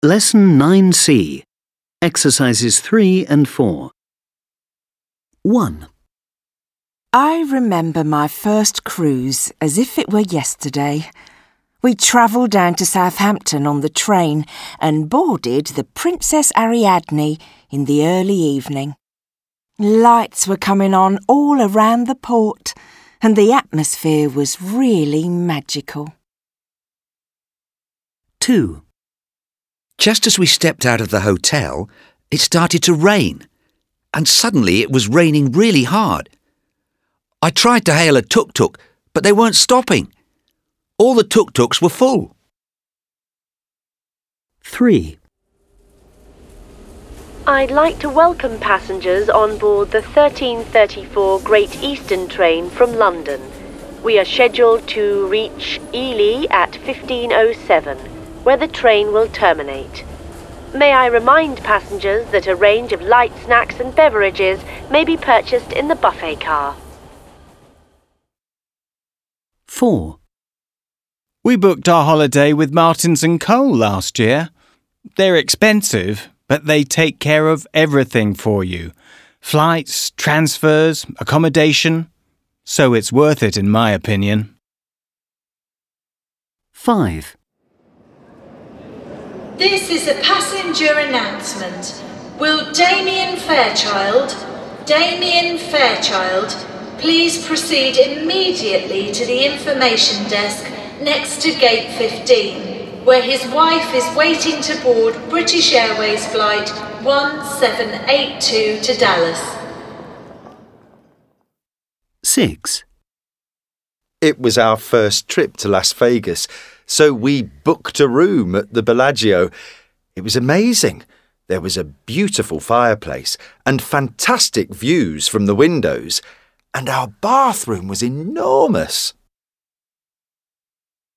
Lesson 9C, Exercises 3 and 4. 1. I remember my first cruise as if it were yesterday. We travelled down to Southampton on the train and boarded the Princess Ariadne in the early evening. Lights were coming on all around the port and the atmosphere was really magical. 2. Just as we stepped out of the hotel, it started to rain, and suddenly it was raining really hard. I tried to hail a tuk-tuk, but they weren't stopping. All the tuk-tuks were full. 3. I'd like to welcome passengers on board the 1334 Great Eastern train from London. We are scheduled to reach Ely at 15:07, where the train will terminate. May I remind passengers that a range of light snacks and beverages may be purchased in the buffet car. 4. We booked our holiday with Martins & Co. last year. They're expensive, but they take care of everything for you. Flights, transfers, accommodation. So it's worth it in my opinion. 5. This is a passenger announcement. Will Damien Fairchild, please proceed immediately to the information desk next to gate 15, where his wife is waiting to board British Airways flight 1782 to Dallas. 6. It was our first trip to Las Vegas, so we booked a room at the Bellagio. It was amazing. There was a beautiful fireplace and fantastic views from the windows, and our bathroom was enormous.